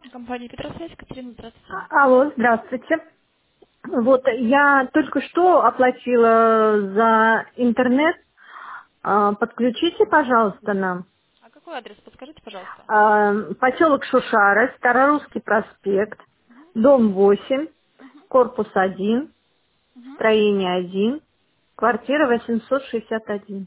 Компания Петросвязь, Катерина, здравствуйте. Алло, здравствуйте. Вот я только что оплатила за интернет. Подключите, пожалуйста, нам. А какой адрес, подскажите, пожалуйста? Поселок Шушары, Старорусский проспект, дом 8, корпус 1, Мгм. строение 1, квартира 861.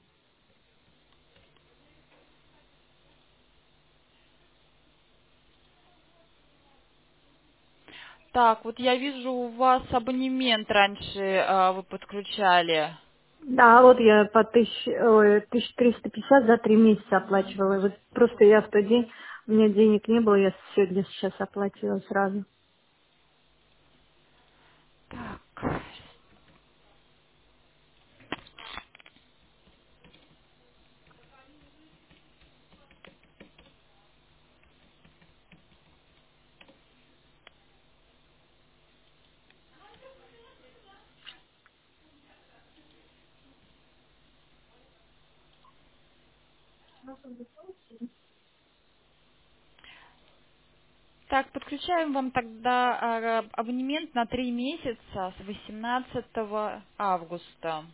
Так, вот я вижу, у вас абонемент раньше вы подключали. Да, вот я по 1350 за 3 месяца оплачивала. Вот просто я в тот день, у меня денег не было, я сегодня сейчас оплатила сразу. Так. Так, подключаем вам тогда абонемент на 3 месяца с 18 августа.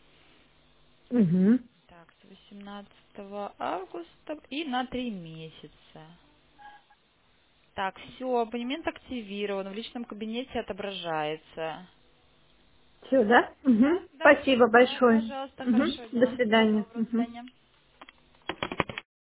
Угу. Так, с 18 августа и на 3 месяца. Так, все, абонемент активирован, в личном кабинете отображается. Все, да? Да, Угу. да, Спасибо да, большое. пожалуйста, Угу. хорошего До дня. Всего свидания. доброго, до Угу. свидания.